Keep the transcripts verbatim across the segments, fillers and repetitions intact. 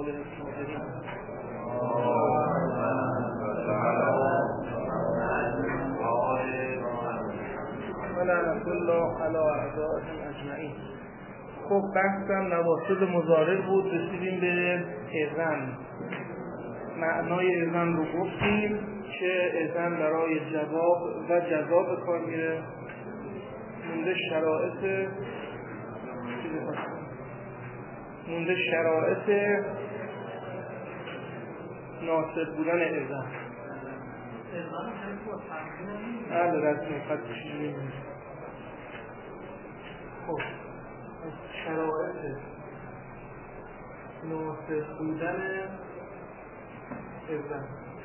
الكافرين. ولعنة الله علی اعدائهم اجمعین. خب بحثم نواسط مضارع بود. رسیدیم به اذن. معنای اذن رو گفتیم که اذن برای جواب و جزا به کار میره. مونده شرایط مونده شرایط ناصب بودن اذن. اهل رسم خطش نمیدونیم. خب شرایط ناصب بودن اذن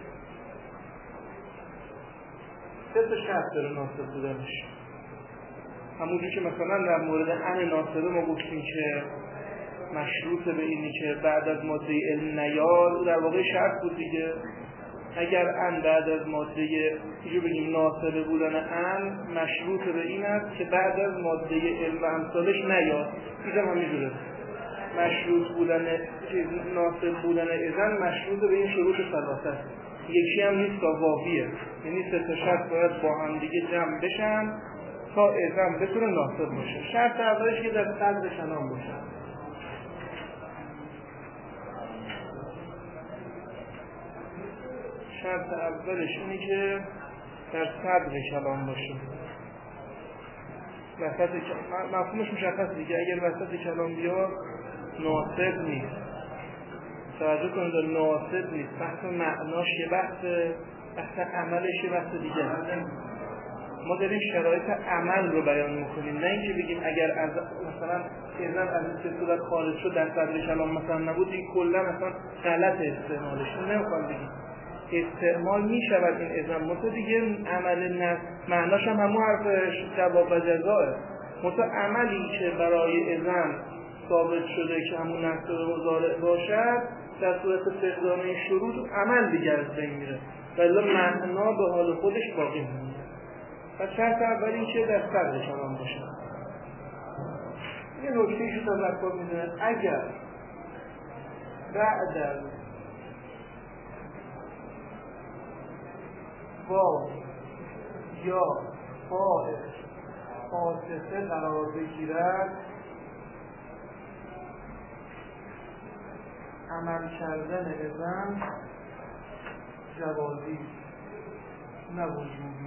سه تا شرط داره ناصب بودنش. همونجور که مثلا در مورد ان ناصبه ما گفتیم که مشروط به اینی که بعد از ماده علم نیاد، در واقع شرط بود دیگه. اگر ان بعد از ماده اینجور بگیم ناصبه بودن ان مشروط به این است که بعد از ماده علم و امثالش نیاد. اینجا همینجوره. مشروط بودن ناصب بودن اذن مشروط به این شروط ثلاثه. یکی هم نیست تا واقعیه، یعنی سه تا شرط باید با هم دیگه جمع بشن تا اذن بتونه ناصب باشه. شرط اولش که در صدر کلام باشه. شرط اولش اینه که در صدر کلام باشه. وسط مفهومش مشخصه دیگه. اگر وسط کلام بیاد ناصب نیست. توجه کنید، ناصب نیست. بحث معناش یه بحث، بحث عملش یه بحث دیگه. ما داریم شرایط عمل رو بیان میکنیم، نه اینکه بگیم اگر از مثلا اذن از این صورت خارج شد در صدر کلام مثلا نبود، این کلا مثلا غلط استعمالش. نمیخوام بگیم استعمال میشود این اذن، مثلا دیگه عمل نه معناش هم همون حرف جواب و جزاه. مثلا عملی که برای اذن ثابت شده که همون نصب مضارع باشد، در صورت فقدان شروط عمل دیگر از بین میره، ولی معنا به حال خودش باقی میمونه. پس شرط اول این که در صدر کلام باشه. یه نکته‌ای رو تذکر می‌کنه، اگر بعد از واو یا فاعل عاطفه قرار بگیرد، عمل کردن اذن جوازی نه وجوبی.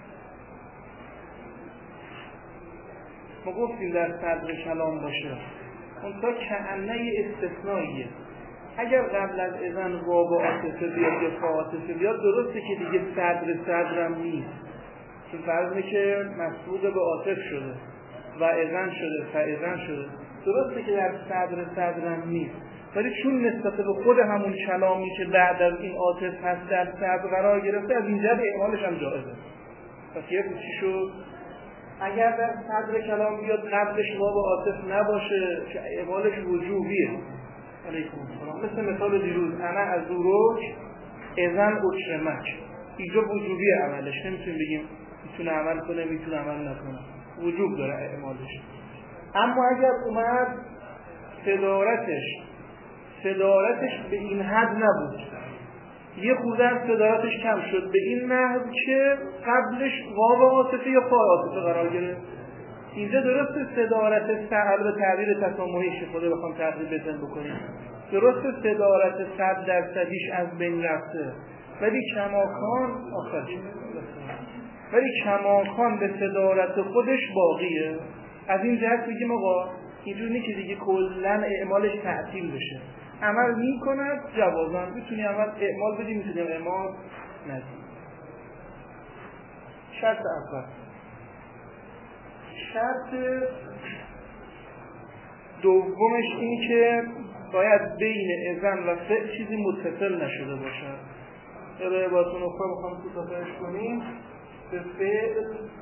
ما گفتیم در صدر کلام باشه، اون تا کأنه استثنائیه. اگر قبل از اذن واو و عاطفه بیاد یا فا عاطفه بیاد، درسته که دیگه صدر صدرم نیست، چون فرض اینه که مسبوق به عاطف شده و اذن شده فاذن شده، درسته که در صدر صدرم نیست، ولی چون نسبت به خود همون کلامی که بعد از این عاطف هست در صدر قرار گرفته، از این جهت اعمالش هم جایزه. پس یه چی شد؟ اگر در صدر کلام بیاد قبلش واو و عاطف نباشه که اعمالش وجوبیه. علیکم السلام. مثل مثال دیروز انا از روج اذن اکرمک، اینجا وجوبی عملش، نمیتونیم بگیم میتونه عمل کنه میتونه عمل نکنه، وجوب داره اعمالش. اما اگر اومد صدارتش صدارتش به این حد نبود، یه خورده از صدارتش کم شد به این نحو که قبلش واو عاطفه یا فا عاطفه قرار گرفت، اینجا درسته صدارت سهل به تعبیر تسامحی شده بخوام تعبیر بزن بکنیم، درسته صدارت صد درصدیش از بین رفته، ولی کماکان آخرش ولی کماکان به صدارت خودش باقیه. از این جهت بگیم آقا اینجور نیست که دیگه کلن اعمالش تعطیل بشه، عمل میکند جوازن، میتونی عمل اعمال بدی میتونی اعمال ندی. شرط اول. شرط دومش این که باید بین اذن و فعل چیزی متصل نشده باشد. یا باتون اخواه بخوام کوتاهش کنیم، به فعل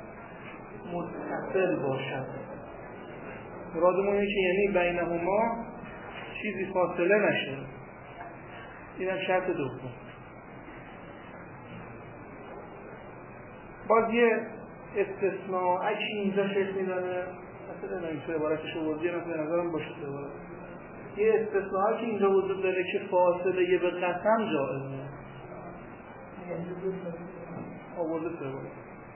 متصل باشد. مرادمون اینه که یعنی بینهما چیزی فاصله نشه. اینم شرط دوم. باز یه استثناء اکی اینجا شکل میدانه، مثلا اینجا عبارتش رو وردیه، مثلا نظرم باشه عبارت یه استثناء که اینجا وجود داره که فاصله یه به قسم جائزه. آورده سوال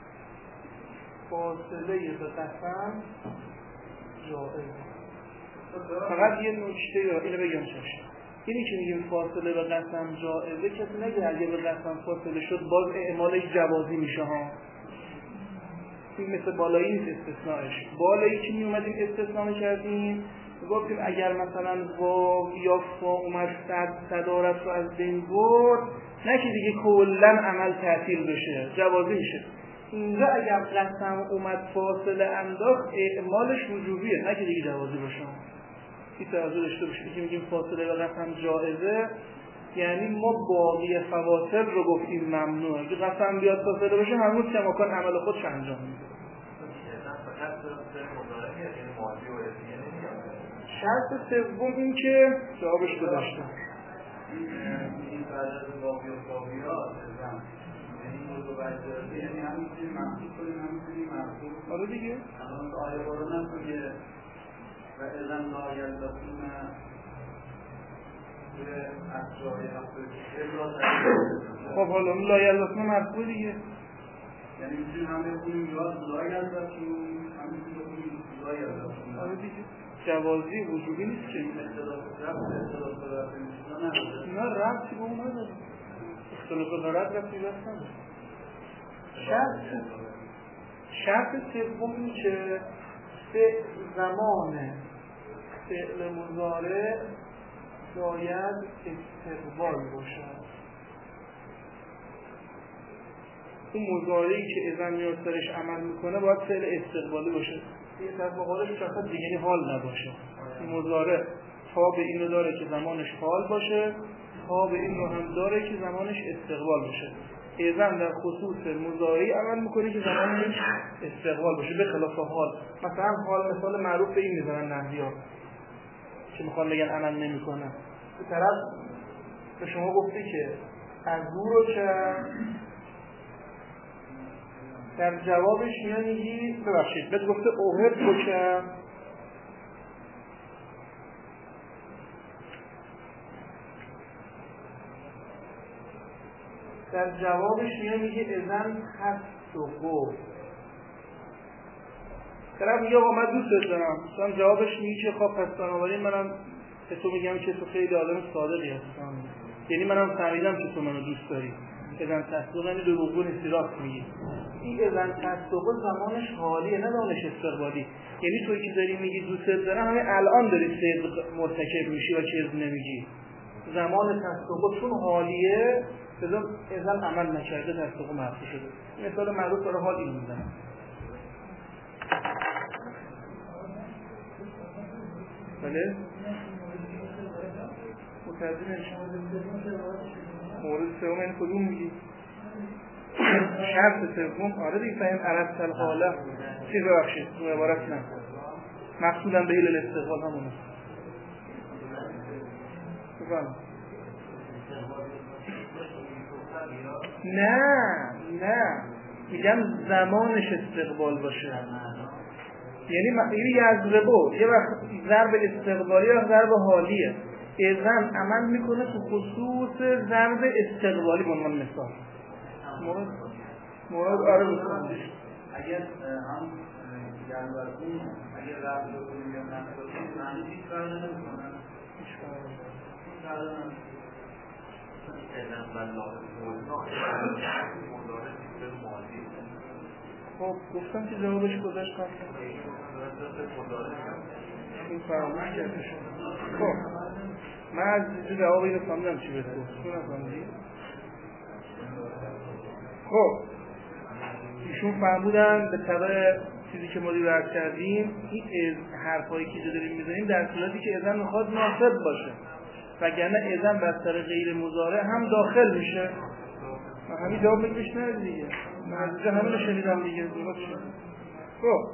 فاصله یه به قسم جائزه. فقط یه نکته یا اینو بگم چشم، اینی که میگیم فاصله به قسم جائزه کسی نگه اگه به قسم فاصله شد باز اعمالش جوازی میشه ها. این مثل بالایی نیست استثناءش. بالایی که میومدیم استثناء میکردیم گفتیم اگر مثلا واو یا فا اومد صد صدارت رو از بین برد نه که دیگه کلا عمل تعطیل بشه جوازی میشه. اینجا اگر قسم اومد فاصله انداخت اعمالش وجوبیه نه که دیگه جوازی باشه. این توجه داشته باشید که میگیم فاصله و قسم جائزه یعنی ما باقی فواصل رو گفتیم ممنوعه. اگه قسم بیاد فاصله باشه هنوز کماکان عمل خودش انجام میده. شرط سوم این که جوابش گذاشته این بعد از باقی و باقیات یعنی دو بجاری یعنی همینجوری محسوب کنیم همینجوری محسوب آره دیگه الان آیه قرآن هست که و اذن لا یلبسون به اطراف هفته خب حالا لا یلبسون مرفوع دیگه یعنی میتونیم هم بکنیم لا یلبسون همینجوری بکنیم لا یلبسون آره دیگه جوازی وجوبی نیست که نه ربطی به اون نداره. اختلاف غرض ربطی به اون نداره. شرط شرط سوم این که زمان فعل مضارع باید استقبال باشه. اون مضارعی که اذن میاد سرش عمل میکنه باید فعل استقبالی باشه. یه طرف مقابلش شخص دیگری حال نباشه. این مضارع تا به اینو داره که زمانش حال باشه، تا به این رو هم داره که زمانش استقبال باشه. اذن در خصوص مضارعی عمل میکنه که زمانش استقبال باشه به خلاف حال. مثلا حال مثال معروف به این میزنن نحوی‌ها که میخوان بگن عمل نمیکنه. به طرف به شما گفته که از او رو که در جوابش میان میگی ببخشید بهت گفته اوهد رو که در جوابش میان میگی اذن هست و گفت طرف میگه آقا من دوست دارم مثلا جوابش میگی که خب پس بنابراین منم به تو میگم که تو خیلی آدم صادقی هستم یعنی منم فهمیدم که تو منو دوست داری. اذن تصدق یعنی دروغگو نیستی راست میگی. این اذن تصدق زمانش حالیه نه زمانش استقبالی. یعنی توی که داری میگی دوست دارم همه الان داری صدق مرتکب میشی و چیز نمیگی. زمان تصدق چون حالیه بذار اذن عمل نکرده تصدق معرفی شده. مثال معروف برای حال این میزنم. بله؟ متعدی نشون مورد سوم این کدوم میگی؟ شرط سوم آره دیگه فهم عرض الحاله چیز ببخشید تو عبارت نه مقصودم به علل استقبال همونه بفهم نه نه میگم زمانش استقبال باشه یعنی یعنی یضربو یه وقت ضرب استقبالی یا ضرب حالیه اذن عمل میکنه تو خصوص ضرب استقبالی به عنوان مثال مورد مورد آره بکنم اگر هم یلبسون اگر رب بکنیم یا نکنیم معنی هیچ فرقی نمیکنن هیچ فرقی خب گفتم که جوابش گذاشت کنم این فراموش کرده شد. خب من از اینجا جواب اینو فهمیدم چی بهت گفت تو نفهمیدی؟ خب ایشون فهمودن به طبع چیزی که ما دیگه عرض کردیم این حرفایی که اینجا داریم میزنیم در صورتی که اذن میخواد ناصب باشه وگرنه اذن بر سر غیر مضارع هم داخل میشه. من همین جواب بگیش نرد دیگه من از اینجا همین رو شنیدم دیگه درست شد. خب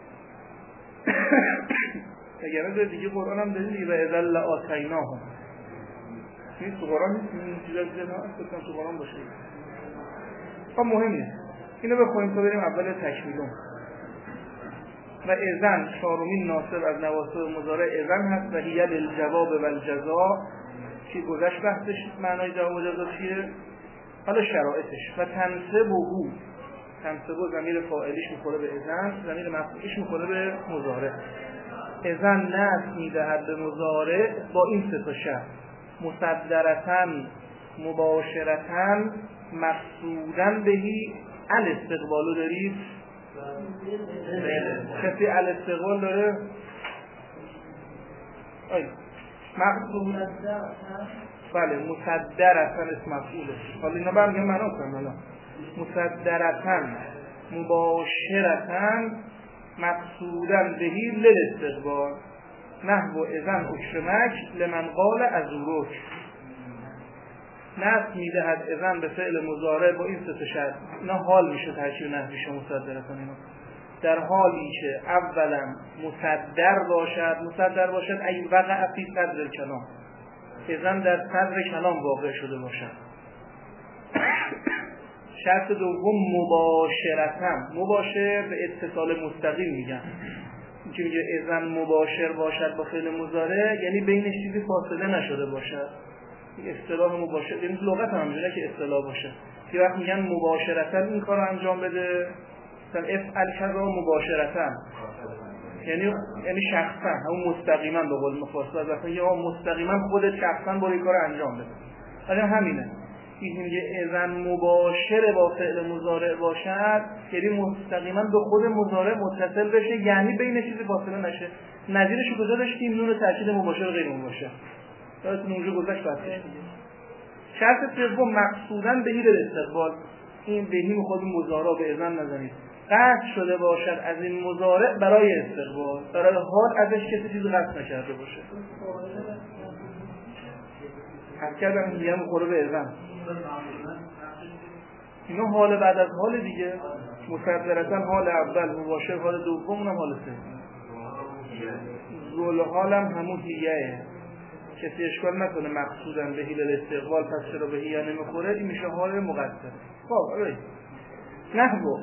وگرنه در دیگه قرآن هم داریم دیگه و اذن لآتیناهم نیست تو قرآن نیست این چیزا دیگه نه اصلا تو قرآن باشه. خب مهم نیست اینو بخونیم تا بریم اول تکمیلون. و اذن چهارمین ناصب از نواصب مضارع اذن هست و هی للجواب و الجزاء که گذشت بحثش معنای جواب و جزا چیه. حالا شرایطش و تنصب و هو تنصب و ضمیر فاعلیش میخوره به اذن، ضمیر مفعولش میخوره به مضارع. اذن نصب میدهد به مضارع با این سه تا شرط: مصدرتن، مباشرتن، مقصودن بهی. الاستقبالو دارید؟ کسی الاستقبال داره؟ آی مقصود بله مصدرتن اسم مفعولش. حالا اینا برمیگم معنا کنم. حالا مصدرتن، مباشرتن، مقصودن بهی للاستقبال. نحو اذن اکرمک لمن قال ازورک. نصب میدهد اذن به فعل مضارع با این سه تا شرط. اینا حال میشه ترکیب نحویش مصدرتن. اینا در حالی که اولا مصدر باشد، مصدر باشد ای وقع فی صدر کلام، اذن در صدر کلام واقع شده باشد. شرط دوم مباشرتن، مباشر به اتصال مستقیم میگن. این که میگه اذن مباشر باشد با فعل مضارع یعنی بینش چیزی فاصله نشده باشد. اصطلاح مباشر یعنی لغت هم همینجوریه که اصطلاح باشه. یه وقت میگن مباشرتن این کارو انجام بده، مثلا افعل کذا مباشرتن یعنی یعنی شخصا همون مستقیما به قول مفصل مثلا یا مستقیما خودت شخصا با این کارو انجام بده. حالا همینه. این میگه اذن مباشر با فعل مضارع باشد یعنی مستقیما به خود مضارع متصل بشه، یعنی بین چیزی فاصله نشه. نظیرش کجا داشتیم؟ نون تاکید مباشر و غیر مباشر. یادتون اونجا گذشت بحثش. شرط سوم مقصودن بهی للاستقبال. این بهی خود مضارع به اذن نزنید. قصد شده باشد از این مضارع برای استقبال، برای حال ازش کسی چیزی قصد نکرده باشه. حد کردم این هم خوره به اذن. اینا حال بعد از حال دیگه. مصدرتن حال اول، مباشر حال دوم، اونم حال سوم. زول حالم همون هیه. کسی اشکال نکنه مقصودن به هیل الاستقبال پس چرا به هیه نمیخوره، این میشه حال مقدر. خب آره نحو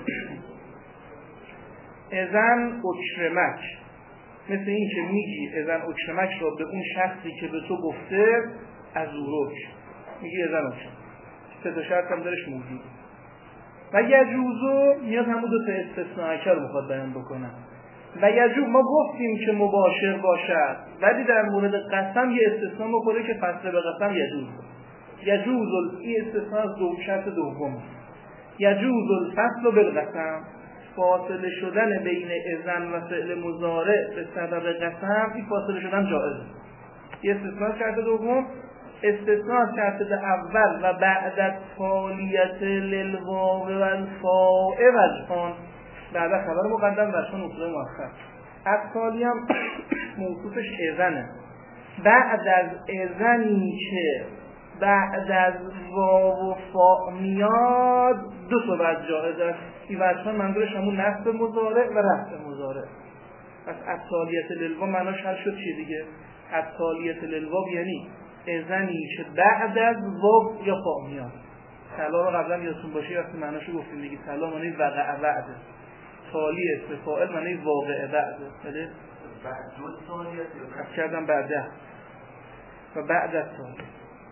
اذن اکرمک، مثل این که میگی اذن اکرمک را به اون شخصی که به تو گفته از اوروک میگی اذن اکرمک. سه تا شرط هم درش موجود. و یجوزو میاد همون دو تا استثناء اکر میخواد بیان بکنه. و یجوز ما گفتیم که مباشر باشد ولی در مورد قسم یه استثناء میخوره که فصل به قسم یجوز. یجوز این استثناء از دو شرط دوم. یجوز الفصل بالقسم، فاصله شدن بین اذن و فعل مضارع به سبب قسم، این فاصله شدن جائزه. یه استثناء شرط دوم. استثناء شرط اول و بعد از تالیت للواو و الفاء وجهان، بعد خبر مقدم وجهان اصول مؤخر. از تالی هم موصوفش اذنه. بعد از اذنی که بعد از واو و فاء میاد دو تا وجه جایز است. این وجهان منظورش همون نصب مضارع و رفع مضارع. پس التالیت للواو معناش حل شد چی دیگه؟ التالیت للواو یعنی اذنی که بعد از واو یا فاء میاد. طلا رو قبلا یادتون باشه وقتی معناشو گفتیم دیگه، طلا معنی وقع بعده، تالی اسم فاعل معنی واقع بعده. بله بعد دو تالیت خط کردم بعده و بعد از تالی.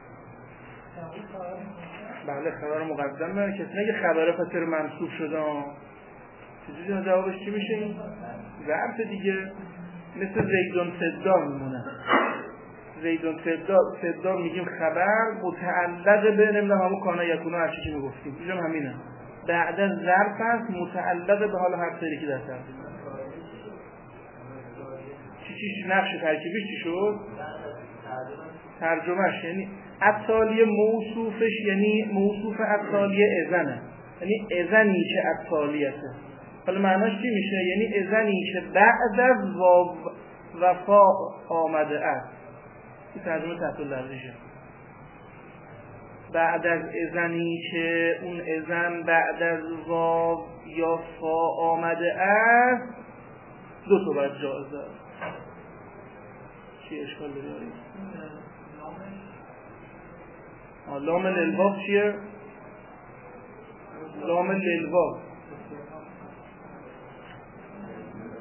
بله خبر مقدمه. کسی نگه خبره فاصله منصوب شده چجوری جوابش چی میشه؟ این ظرف دیگه. مثل زیدون صدا میمونه. زیدون صدا صدا میگیم خبر متعلق به نمیدونم همون کانا یکونا هر چی که میگفتیم اینجا همینه. بعد از ظرف هست متعلق به حال هر سری که در سر چی چی نقش ترکیبیش چی شد؟ ترجمهش یعنی ابطالیه موصوفش یعنی موصوف ابطالیه اذنه، یعنی اذنی که ابطالیته. حالا معناش چی میشه؟ یعنی اذنی که بعد از واو و فاء آمده است. این ترجمه تحت لفظیشه. بعد از اذنی که اون اذن بعد از واو یا فاء آمده است دو تا باید جایزه است. چی اشکال داری؟ لام للواو چیه؟ لام للواو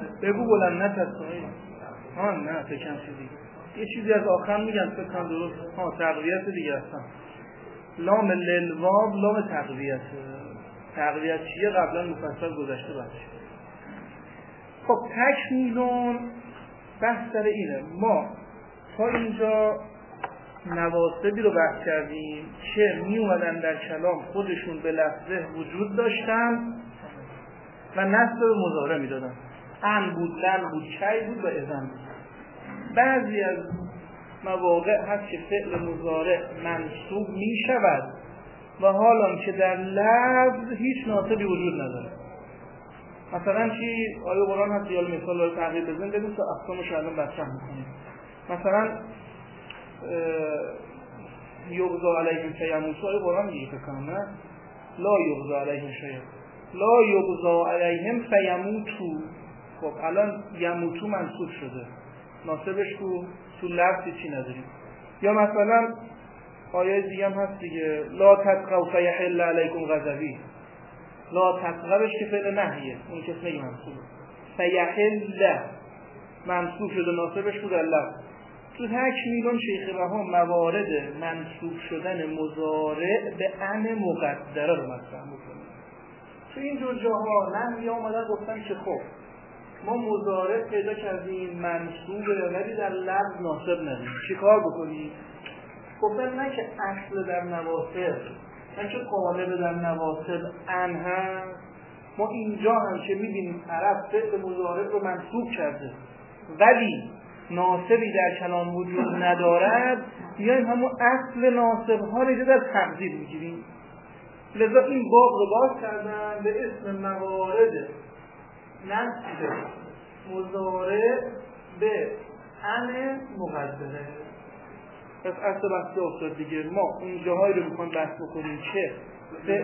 بگو بلند نترسایی. ها نه فکرم شدی یه چیزی از آخر میگم فکرم درست. ها تقویت دیگه هستم. لام للواب لام تقویت. تقویت چیه قبلا مفصل گذشته باشه. خب تکمیلون بحث سر اینه. ما تا اینجا نواصبی رو بحث کردیم که می اومدن در کلام خودشون به لفظه وجود داشتن و نصب به مضارع می دادن. ان بود، لن بود، کی بود و اذن بود. بعضی از مواقع هست که فعل مضارع منصوب می شود و حالا که در لفظ هیچ ناصبی وجود نداره. مثلا چی آیه قرآن هست یا مثال رو تغییر بزن ببین تا اقسامش الان بحث می‌کنیم. مثلا یغضا علیهم فیموتوا آیه قرآن میگه فکر کنم نه لا یغضا علیهم شیء لا یغضا علیهم فیموتوا. خب الان یموتو منصوب شده ناصبش کو تو لفظ چی نداریم. یا مثلا آیه دیگه هم هست دیگه لا تطغوا فیحل علیکم غضبی. لا تطغوش که فعل نهیه اون کس نگه منصوبه. فیحل منصوب شده ناصبش کو در لفظ. تو تکمیلون شیخ بها موارد منصوب شدن مضارع به ان مقدره رو مطرح می‌کنه. تو این جور جاها نحوی آمدن گفتن که خب ما مضارع پیدا کردیم منصوبه ولی در لفظ ناصب ندیم چی کار بکنیم؟ گفتن نه که اصل در نواصب نه که قالب در نواصب ان هست. ما اینجا هم که میبینیم عرب فعل مضارع رو منصوب کرده ولی ناصبی در کلام وجود ندارد بیایم همون اصل ناصب ها رو در تقدیر میگیریم. لذا این باب رو باز کردن به اسم موارد نصب مضارع به ان مقدره. پس اصل بحث افتاد دیگه. ما اون جاهایی رو میخوایم بحث بکنیم که به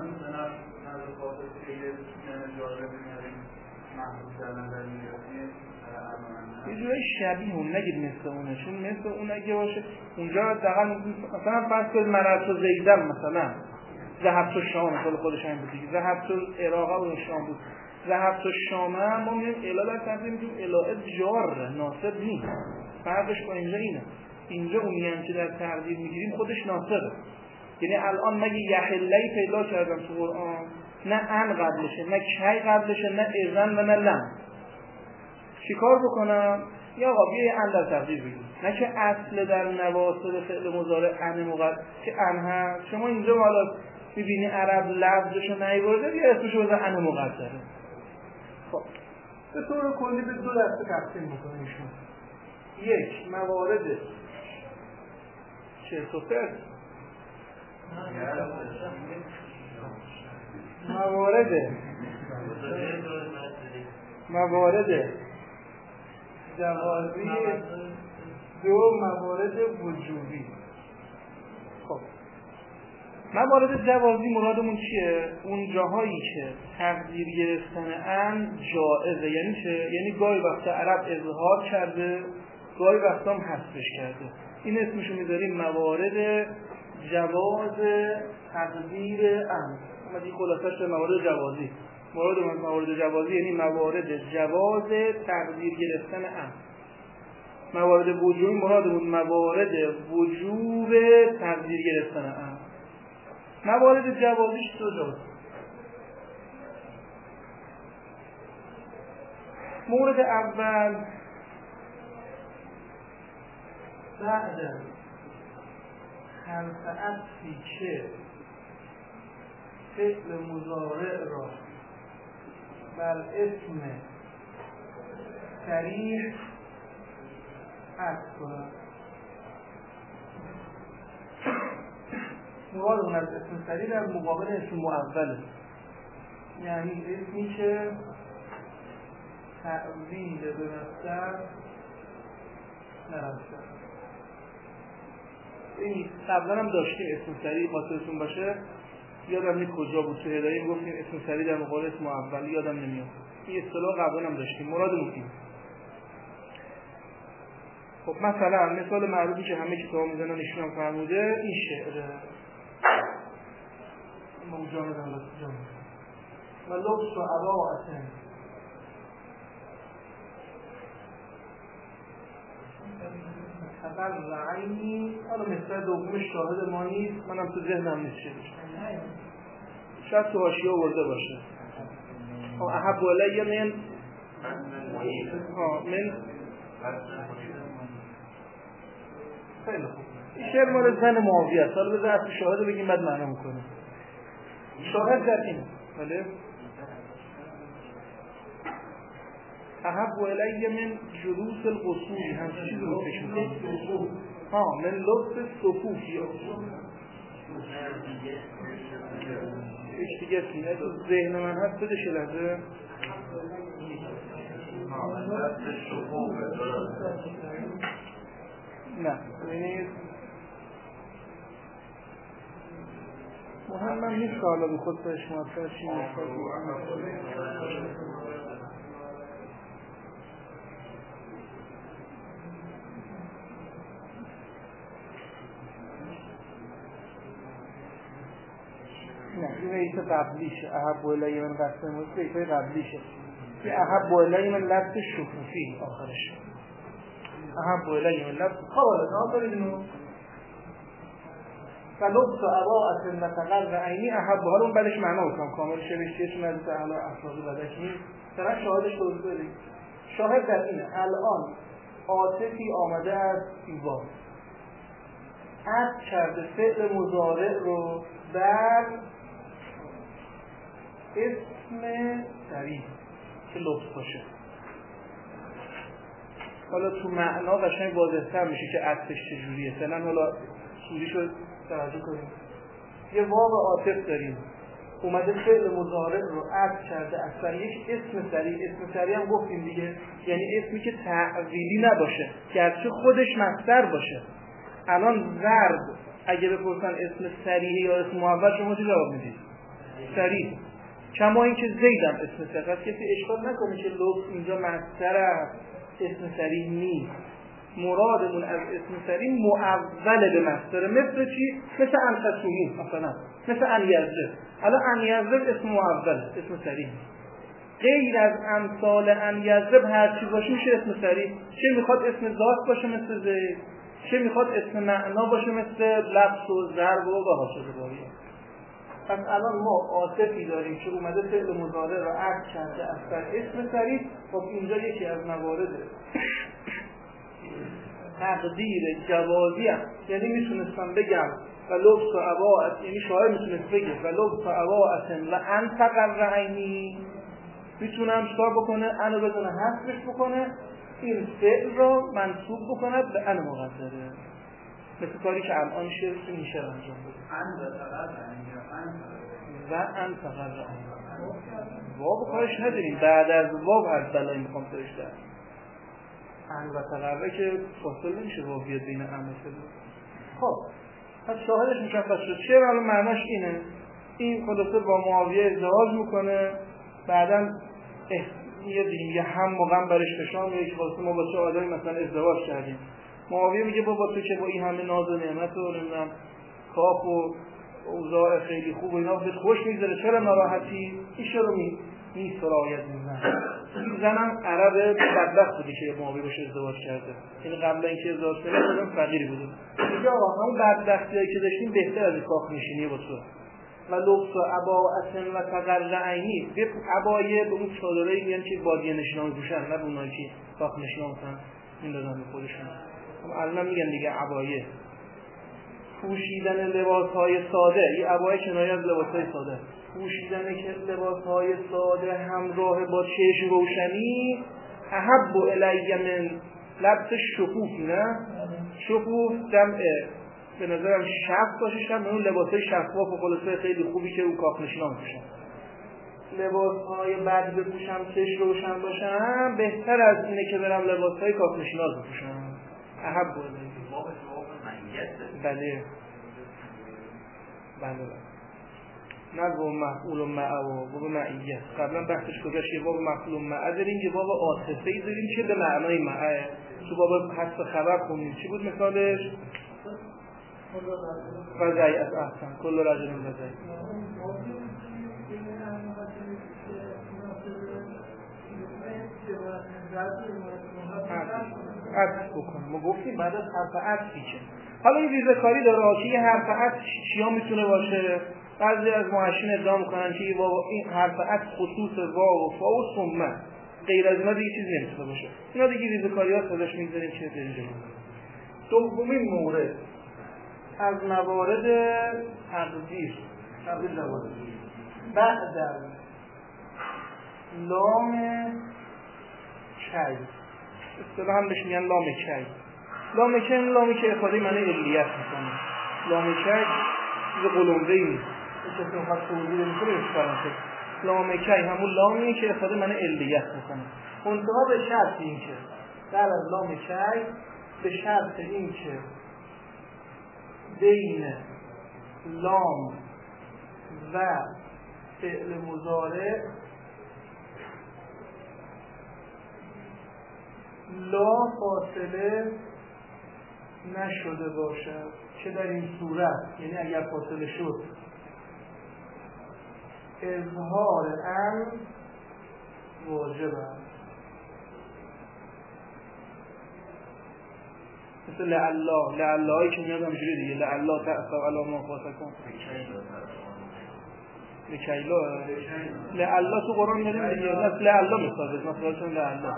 یه جورای شبیه اون نگید مثل اونه چون مثل اون اگه باشه اونجا دقیقا مثلا فرض کنید مرد و زیدم مثلا ذهبت و شام مثلا خودش هم بود دیگه ذهبت و عراق و شام بود ذهبت و شام هم ما میگیم الا در تقدیر میگیم الا جار ناصب نیست. فرقش با اینجا اینه اینجا اونی هم که در تقدیر میگیریم خودش ناصبه. یعنی الان مگه یحلی پیدا کردم تو قرآن نه ان قبلشه نه کی قبلشه نه اذن و نه لم. چیکار بکنم؟ یا آقا بیا ان در تقدیر بگیم نه که اصل در نواصب فعل مضارع ان مقدر که ان هست. شما اینجا حالا میبینی عرب لفظشو نیورده بیا اسمشو بذار ان مقدره. خب به طور کلی به دو دسته تقسیم میکنه ایشون. یک موارد چه سوپر موارد موارد جوازی دو موارد وجوبی. خب موارد جوازی مرادمون چیه؟ اون جاهایی که تقدیر گرفتن ان جائزه. یعنی چه؟ یعنی گاهی وقتا عرب اظهار کرده گاهی وقتا هم حذفش کرده. این اسمشو میذاریم موارد جواز تقدیر ان. ما دیگه خلاصش به موارد جوازی. موارد موارد جوازی یعنی موارد جواز تقدیر گرفتن ان. موارد وجوبی مرادمون موارد وجوب تقدیر گرفتن ان. موارد جوازیش دو جاست. مورد اول بعد خلق اصلی که فعل مضارع را بر اسم صریح عطف کنند. مراد اون از اسم صریح در مقابل اسم مؤوله. یعنی اسمی که تعویل به مصدر نرفته. این قبلا هم داشتیم اسم صریح خاطرتون باشه یادم نیست کجا بود تو هدایه گفتیم اسم صریح در مقابل اسم مؤول یادم نمیاد. این اصطلاح قبلا هم داشتیم. مرادمون اینه. خب مثلا مثال معروفی که همه کتاب میزنن ایشون هم فرموده این شعره موجانه دارد جانه و لبس و عباعتن تقر عینی، حالا مثل دوم شاهد ما نیست، منم تو ذهنم نیست چه شاید تو حاشیه آورده باشه. احب الی من ها من خیلی خوب. این شعر مال زن معاویه است. حالا بذار اصل شاهد بگیم بعد معنا میکنه. شاهد در این بله احب الی من جلوس القصور، هم چیزی رو فکر میکنم ها من لطف صفوف ایش دیگه سینه تو ذهن من هست بده شه لحظه نه ببینید مهم من نیست که حالا به خود فرش موفر چی میخواد نه این ایسا قبلیشه احب الی من قصد موسیقی ایسای قبلیشه این احب الی من لبس شفوفی آخرش احب الی من لبس خواهد نام دارید اینو و لبس و عباعت و تقر و عینی احب ها رو اون بعدش معنا بکنم کامل شوشتیشون از احلا افرادی بدک نیست طرف شاهدش توضیح دارید شاهد در اینه الان عاطفی آمده از ایوان عطف کرده فعل مضارع رو بر اسم سریع که لطف باشه حالا تو معنا قشنگ واضح‌تر میشه که عطفش چجوریه مثلا حالا سوریشو توجه کنیم یه واو عاطف داریم اومده فعل مضارع رو عطف کرده اصلا یک اسم سریع اسم سریع هم گفتیم دیگه یعنی اسمی که تعویلی نباشه گرچه خودش مصدر باشه الان ضرب اگه بپرسن اسم سریع یا اسم معول شما چه جواب میدید؟ سریع کما اینکه زیدم اسم سریع پس کسی اشکال نکنه که لفظ اینجا مصدر است اسم سریع نیست مرادمون از اسم سریع معول به مصدر مثل چی؟ مثل انقصومون مثلا مثل انیزه الان انیزه اسم معول اسم سریع غیر از امثال انیزه هر چیز باشه میشه اسم سریع چه میخواد اسم ذات باشه مثل زید چه میخواد اسم معنا باشه مثل لفظ و ضرب و حاشیه باری پس الان ما عاطفی داریم که اومده فعل مضارع رو عطف کرده از بر اسم سریع خب اینجا یکی از موارد تقدیر جوازی است یعنی میتونستم بگم و لبس و عباءت یعنی شاعر میتونست بگه و لبس و عباءت و انتقر عینی میتونم چکار بکنه انو بزنه حذفش بکنه این فعل رو منصوب بکند به ان مقدره مثل کاری که الان شعر این شعر انجام بده و ان تقر عینی واو کارش نداریم بعد از واو هر بلایی میخوام سرش در ان و تقربه که فاصل نمیشه واو بیاد بین ان و فعل خب پس شاهدش مشخص شد شعر الان معناش اینه این خلاصه با معاویه ازدواج میکنه بعداً یه دیگه هم مقام برش فشار میگه که واسه ما با چه آدمی مثلا ازدواج کردیم معاویه میگه بابا تو که با این همه ناز و نعمت و نمیدونم کاف و اوضاع خیلی خوب و اینا بهت خوش میگذره چرا ناراحتی ایش رو می می سرایت میزنه این زنم عرب بدبخت بودی که معاویه باشه ازدواج کرده این قبل اینکه ازدواج کنه خودم فقیری بوده میگه آقا همون بدبختیایی که داشتیم بهتر از کاخ نشینی با تو و لبس و عباءت و تقر عینی به عبایه به اون چادرایی میگن که بادیه نشینا میپوشن نه اونایی که کاخ نشینا مثلا میندازن به خودشون الان میگن دیگه عبایه پوشیدن لباسهای ساده این عبایه کنایه از لباسهای ساده پوشیدن که لباسهای ساده همراه با چشم روشنی احب الی من لبس شفوف نه شفوف جمع به نظرم شفاف باشه شم اون لباسای شفاف و خلاصه خیلی خوبی که اون کاخ نشینا میپوشن لباسهای بد بپوشم چش روشن باشم بهتر از اینه که برم لباسهای کاخ نشینا بپوشم احب بوده بله بله نه با مفعول معه و با معیت قبلا بحثش گذاشت یه باب مفعول معه داریم یه باب عاطفه‌ای داریم که به معنای معه تو باب حذف خبر خوندیم چی بود مثالش وزعی از احسن کل رجل وزعی عطف بکنه. ما گفتیم بعد از حرف عطفی که حالا این ریزه‌کاری داره که یه حرف عطف چیا میتونه باشه. بعضی از محشین ادعا میکنن که این حرف عطف خصوص واو و فا و ثم، غیر از اینا دیگه چیز نمیتونه باشه. اینا دیگه ریزه‌کاری‌ها ازش میگذاریم که اینجا. دومین مورد از موارد تقدیر تقدیر موارد بعد از لام کی، اصطلاحاً بهش میگن لام کی. لام کی لامی که افاده معنی علیت میکنه. لام کی چیز قلمبه‌ای نیست که تو خاص توضیح نمی‌کنه. فرانسه لام کی همون لامی که افاده معنی علیت میکنه. منتها به شرط این که در از لام کی به شرط این که بین لام و فعل مضارع لا فاصله نشده باشد، که در این صورت یعنی اگر فاصله شد اظهار امر واجب است. مثل لعلا، لعلایی که میاد همجوری دیگه، لعلا تأسوا علی ما فاتکم لکیلا. لعلا تو قرآن میاریم دیگه، مثل لعلا میسازه مثلا چون لعلا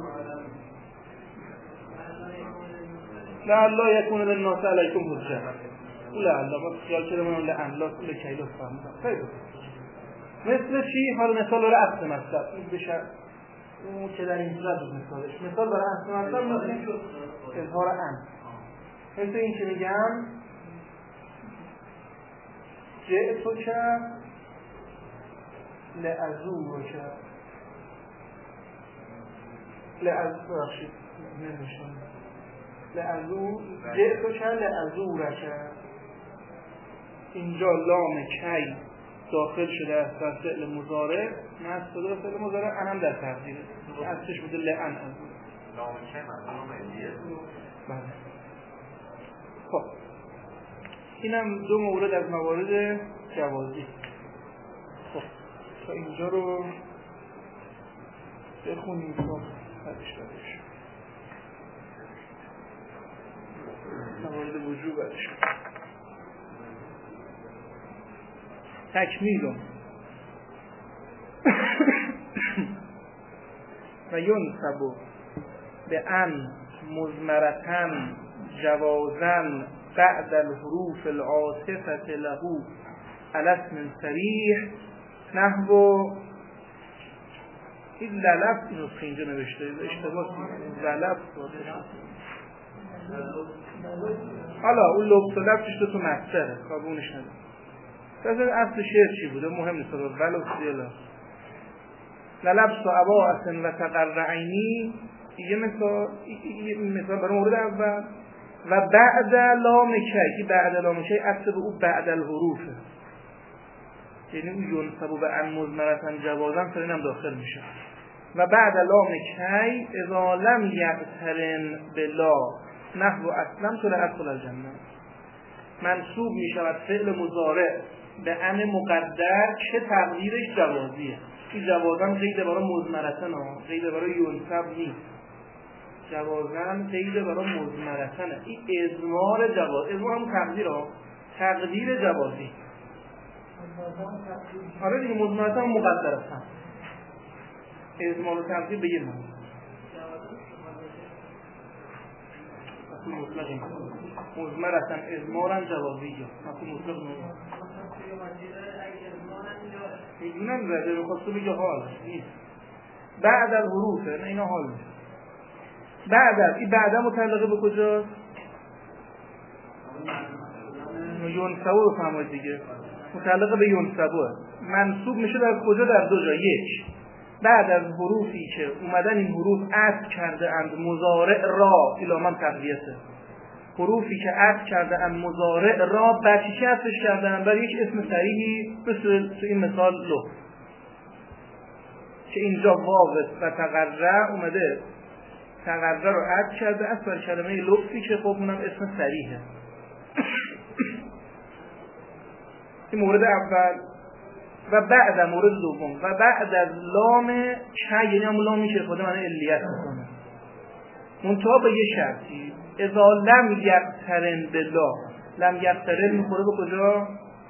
لعلا یکون للناس علیکم حجه. لعلا ما خیال کردم اون لعلا لکیلا فهمیدم. خیلی مثل چی؟ حالا مثال برای اصل مطلب این بشه اون که در این صورت مثالش مثال برای اصل مطلب مثل اظهار امر. مثل این که میگم جئتو که لعزورو که لعزور بخشید نمیشون لعزور جئتو که لعزوره که اینجا لام کی داخل شده است در فعل مضارع، نصب شده فعل مضارع هم در تقدیره اصلش بوده لعن از لام کی معنی ملیه. بله. خب اینم دو مورد از موارد جوازی. خب تا اینجا رو بخونیم تا بعدش بعدش موارد وجوب بعدش تکمیل و ینصب به ان مضمرتن جوازن بعد الحروف العاطفة له على اسم صریح نحو این للف نسخه اینجا نوشته اشتباه للف حالا اون لبس و لفظش تو تو مستره کابونش نده. بذار اصل شعر چی بوده مهم نیست. ولو سیلا للبس و عباءة و تقرعینی یه مثال یه مثال برای مورد اول و بعد لام کی. بعد لام کی اصل به او بعد الحروفه، یعنی اون ینصب به ان مضمرتن جوازن فرین هم داخل میشه. و بعد لام کی اذا لم یقترن بلا نحو اسلم تو لأدخل الجنه منصوب میشود فعل مضارع به ان مقدر که تقدیرش جوازیه. این جوازن قید برای مضمرتن ها، قید برای ینصب نیست. جوازن قید برای مضمرتن. این اضمار جواز، اضمار هم تقدیر ها، تقدیر جوازی. آره دیگه مضمرتن مقدر هستن. اضمار و تقدیر به یه معنی. مضمرتن اضمارن جوازی ها. مفهوم مطلق نمیشه. میدونم زده رو خواستو بگه حال نیست. بعد از حروفه نه اینا حال نیست. بعد از این بعد هم متعلقه به کجاست؟ ینصبو رو فهمید دیگه. متعلقه به ینصبو منصوب میشه در کجا؟ در دو جا. یک بعد از حروفی که اومدن این حروف عطف کرده اند مضارع را الامام تقویته. حروفی که عطف کرده اند مضارع را بر چی عطفش کرده اند؟ بر یک اسم صریحی مثل تو این مثال لو که اینجا واو و تقرع اومده تقرع رو عطف کرده است بر کلمه لطفی که خب اونم اسم صریحه. این مورد اول. و بعد مورد دوم و بعد از لام کی، یعنی همون لامی که خود معنی علیت میکنه. منتها به یه شرطی، اذا لم یقترن بالله. لم یقترن میخوره به کجا؟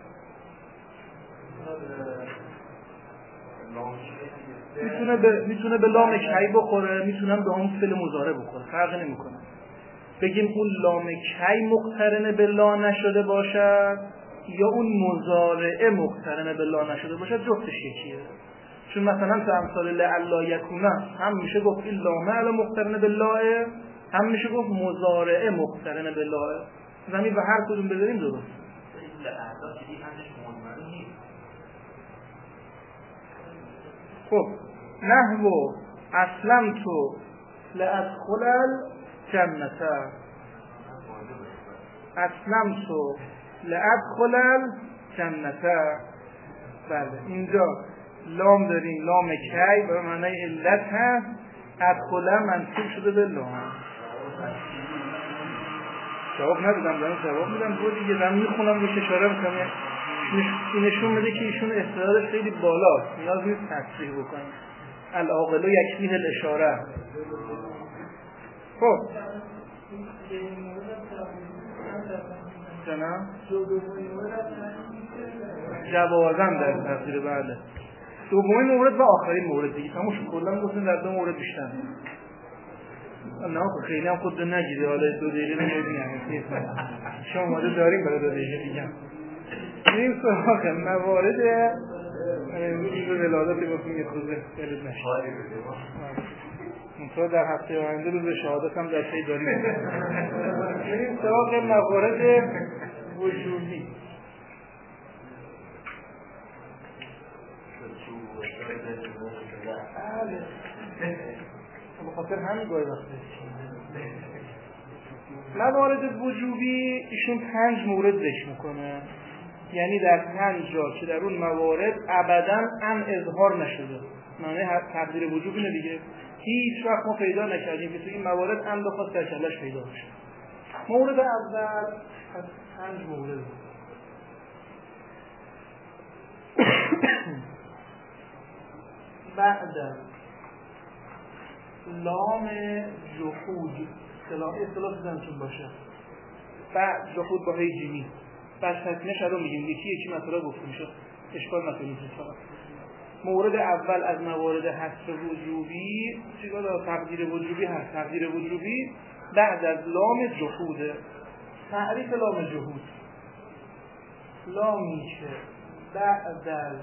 میتونه به میتونه به لام کی بخوره، میتونه به اون فعل مضارع بخوره، فرق نمیکنه. بگیم اون لام کی مقترن به لا نشده باشد یا اون مضارعه مقترن به لا نشده باشد، جفتش یکیه. چون مثلا تو امثال لعلا یکون هم میشه گفت این لامه علی مقترن به لا، هم میشه گفت مضارعه مقترن به لا. زمین و هر کدوم بذاریم درست. خب نحو اسلمت لادخل الجنه، اسلمت لادخل الجنه. بله اینجا لام داریم، لام کی به معنای علت هست، ادخل منصوب شده به لام. جواب ندادم، دارم جواب میدم. بود دیگه دارم میخونم روش اشاره میکنم، این نشون میده که ایشون استعدادش خیلی بالاست، نیاز نیست تصریح بکنیم. العاقل یکفیه الاشاره. خب جناب جوازم در تفسیر بعده دومین مورد و آخرین مورد دیگه تموش کلا گفتن در دو مورد بیشتر. نه خیلی هم خود نگیره، حالا دو دقیقه نمیگم شما اومده داریم برای دو دقیقه دیگه. این سراغ موارد چیز ولادت گفتیم یه خوزه دلت نشه. منطقه در هفته آینده روز شهادت هم در شهی داریم. این سراغ موارد وجودی. بخاطر همین گاهی وقته موارد وجوبی ایشون پنج مورد ذکر میکنه، یعنی در پنج جا که در اون موارد ابداً ان اظهار نشده. معنی تقدیر وجوب اینه دیگه، هیچ وقت ما پیدا نکردیم که تو این موارد ان بخواد در کلش پیدا بشه. مورد اول از پنج مورد بعد لام جحود، اصطلاح اصطلاح زنتون باشه، بعد جحود با هی جیمی، بعد تکنش رو میگیم یکی یکی مثلا گفته میشه، اشکال نکنید فقط. مورد اول از موارد حذف وجوبی چیزا داره، تقدیر وجوبی هست. تقدیر وجوبی بعد از لام جحوده. تعریف لام جحود: لامی که بعد از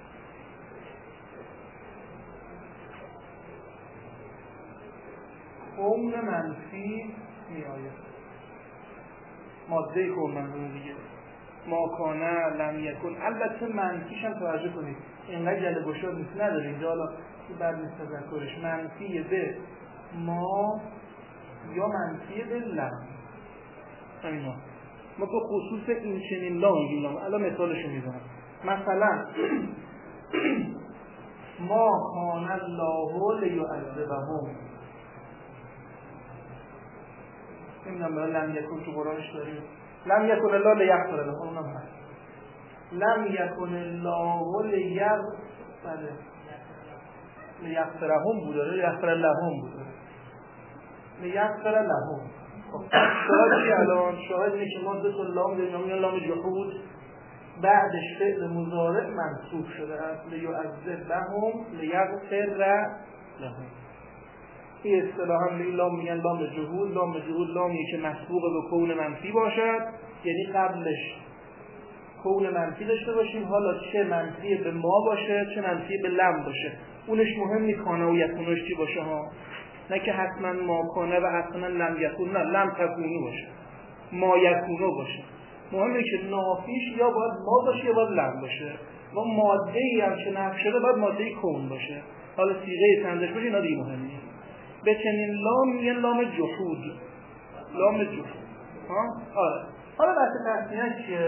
کون منفی می آید. ماده کون منفی دیگه، ما کانه لم یکن. البته منفیش هم توجه کنید، اینقدر جلب گشاد نیست، نداره اینجا، حالا که بعد نیست تذکرش. منفی به ما یا منفی به لم، همینا ما تو خصوص این چنین لا میگیم. لام الان مثالشو میزنم. مثلا ما کان الله لیعذبهم، نمیدونم برای لم یکن تو قرآنش داریم. لم یکن الله لیغفر لهم، اونم هست. لم یکن الله لیغفر لیغفرهم بود، لیغفر لهم بود، لیغفر لهم. شاهد چی الان؟ شاهد اینه که ما دو تا لام داریم، میگن لام جحود بعدش فعل مضارع منصوب شده است، لیعذبهم لیغفر لهم. این اصطلاحاً به این لام میگن لام جحود. لام جحود لامیه که مسبوق به کون منفی باشد، یعنی قبلش کون منفی داشته باشیم، حالا چه منفی به ما باشه چه منفی به لم باشه. اونش مهم نیست کانه و یکونش چی باشه ها، نه که حتما ما کانه و حتما لم یکون، نه لم تکونی باشه، ما یکونو باشه. مهمه که نافیش یا باید ما باشه یا باید لم باشه، و ماده ای هم که نفی شده باید ماده کون باشه. حالا صیغه سنجش باشه، اینا دیگه مهمه. به چنین لام میگن لام جحود. لام جحود ها آره. حالا بحث تصمیه چیه؟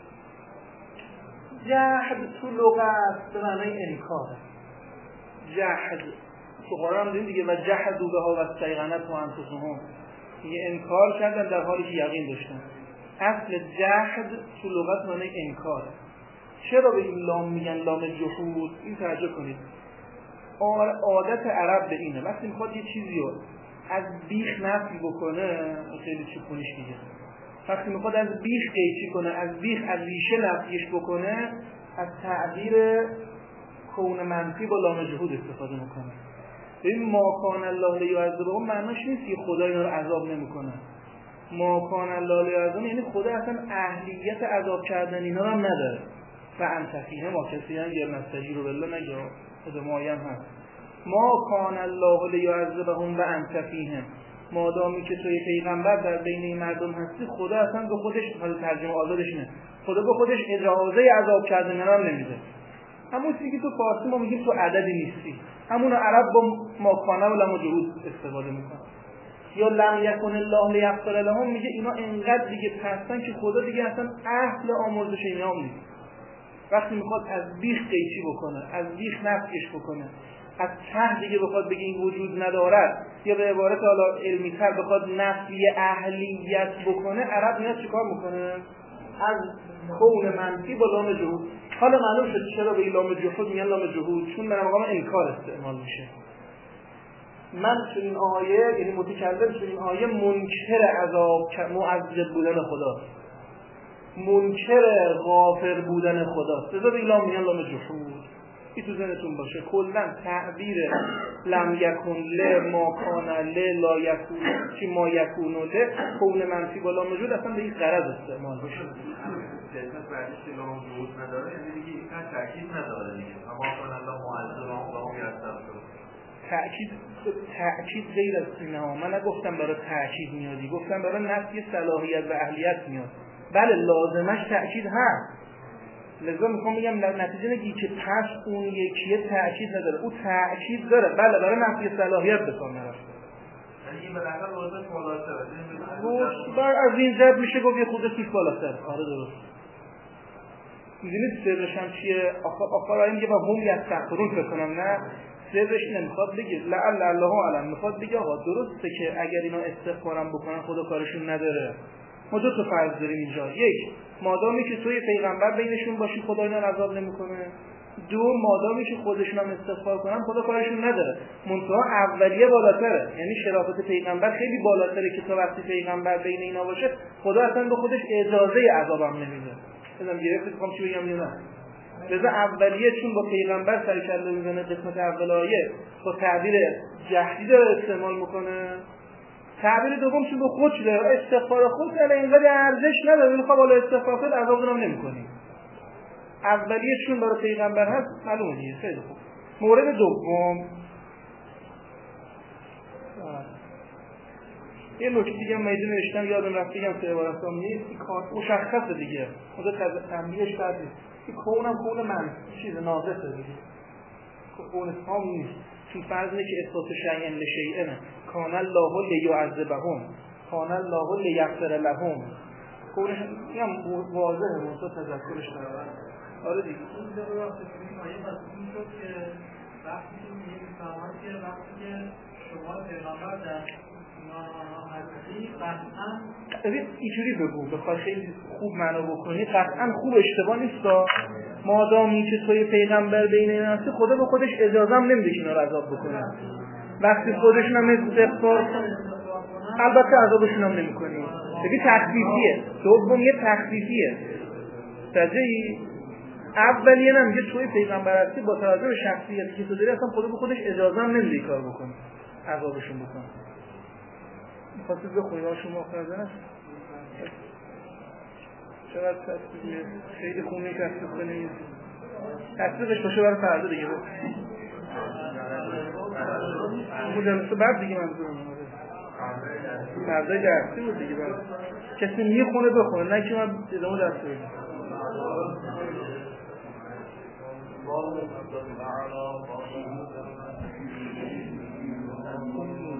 جحد تو لغت به معنی انکار. جحد تو قرآن دیدیم دیگه، و جحدوا بها و استیقنتها انفسهم، دیگه انکار کردن در حالی که یقین داشتن. اصل جحد تو لغت معنی انکار. چرا به این لام میگن لام جحود؟ این توجه کنید، عادت عرب به اینه وقتی میخواد یه چیزی رو از بیخ نفی بکنه خیلی چپونیش میگه. وقتی میخواد از بیخ قیچی کنه، از بیخ از ریشه نفیش بکنه، از تعبیر کون منفی با لام جهود استفاده میکنه. ببین ما کان الله لیعذبهم معناش نیست که خدا اینا رو عذاب نمیکنه. ما کان الله لیعذبهم یعنی خدا اصلا اهلیت عذاب کردن اینا رو هم نداره. و انتفیه ما کسی هم گر نستجیر رو بله نگه خدا مایم هست. ما کان الله لیعذبهم و انتفیهم، مادامی که توی پیغمبر در بین این مردم هستی، خدا اصلا به خودش، حالا ترجمه آزادش نه، خدا به خودش اجازه عذاب کردن اینا رو نمیده. همون چیزی که تو فارسی ما میگیم تو عددی نیستی، همون عرب با ما کانه و لام جهود استفاده میکنه. یا لم یکن الله لیغفر لهم، میگه اینا انقدر دیگه پستن که خدا دیگه اصلا اهل آمرزش اینا هم نیست. وقتی میخواد از بیخ قیچی بکنه، از بیخ نفیش بکنه، از ته دیگه بخواد بگه این وجود ندارد، یا به عبارت حالا علمی تر بخواد نفی اهلیت بکنه، عرب میاد چیکار میکنه؟ از کون منفی با لام جهود. حالا معلوم شد چرا به لام جهود میگن لام جهود، چون در مقام انکار استعمال میشه. من تو این آیه، یعنی متکلم تو این آیه منکر عذاب معذب بودن خداست، منکر غافر بودن خداست. لذا به لام میگن لام جهود. این تو ذهنتون باشه. کلا تعبیر لم یکن ل ما کان ل لا یکون چی ما یکون ل کون منفی با لام جهود اصلا به این غرض استعمال بشه. جلسه بعدش که لام جهود نداره یعنی دیگه این تاکید نداره دیگه. اما کان الله معذبهم و هم یستغفرون. تأکید تأکید غیر از اینها. من نگفتم برای تأکید میادی، گفتم برای نفی صلاحیت و اهلیت میاد. بله لازمش تأکید هست. لذا میخوام بگم نتیجه نگی که پس اون یکیه تأکید نداره، او تأکید داره. بله برای نفی صلاحیت بکن نرفته. یعنی این بالاخره واسه بالاتره. روش بر از این جد میشه گفت یه خودش توش بالاتر. آره درست. میدونید سرش هم چیه؟ آخر آخر آیه میگه و هم یستغفرون فکر کنم نه؟ سرش نمیخواد بگه لعل الله اعلم، میخواد بگه آقا درسته که اگر اینا استغفارم بکنن خدا کارشون نداره. ما دو تا فرض داریم اینجا. یک، مادامی که توی پیغمبر بینشون باشی خدا اینا عذاب نمیکنه. دو، مادامی که خودشون هم استغفار کنن خدا کارشون نداره. منتها اولیه بالاتره، یعنی شرافت پیغمبر خیلی بالاتره که تا وقتی پیغمبر بین اینا باشه خدا اصلا به خودش اجازه عذابم نمیده. مثلا گرفت میخوام چی بگم یا نه؟ لذا اولیه چون با پیغمبر سر کله میزنه، قسمت اول آیه با تعبیر جهدی داره استعمال میکنه. تعبیر دوم چون به خودش داره استغفار خود علی اینقدر ارزش نداره، میخواد بالا استغفار کنه عذاب رو نمیکنی. اولیه چون برای پیغمبر هست معلومه دیگه. خیلی خوب. مورد دوم یه نکته دیگه میدون نوشتم یادم رفت بگم که عبارتام نیست، این کار مشخصه دیگه. اونجا تنبیهش بعد نیست. این کونم کون من چیز ناقصه دیگه. کون تام نیست. چون فرض اینه که اثبات شیء لشیء نه. کان الله لیعذبهم، کان الله لیغفر لهم. کونش میگم واضحه، منتها تذکرش داره. آره دیگه. این در واقع این آیه این شد که وقتی که میگیم سامان که وقتی که شما پیغمبر در ببین اینجوری بگو بخوای خیلی خوب معنا بکنی، قطعا خوب اشتباه نیست. مادامی که توی پیغمبر بین این هستی خدا به خودش اجازه هم نمیده که اینا رو عذاب بکنه. وقتی خودشون هم استغفار البته عذابشون هم نمی‌کنی. ببین تخفیفیه. دوم یه تخفیفیه. تجهی اولیه نمیگه توی پیغمبر هستی با توجه به شخصیتی که تو داری اصلا خدا به خودش اجازه هم نمیده کار بکنه. عذابشون بکنه. خواستید بخونید ها شما آخر زنست چقدر تصدیقیه خیلی خونه که تصدیق کنید تصدیقش باشه برای فردا دیگه بود بود جلسه بعد دیگه من بزرم فردای درسی بود دیگه بعد کسی میخونه بخونه نه که من ادامه درسی بگیم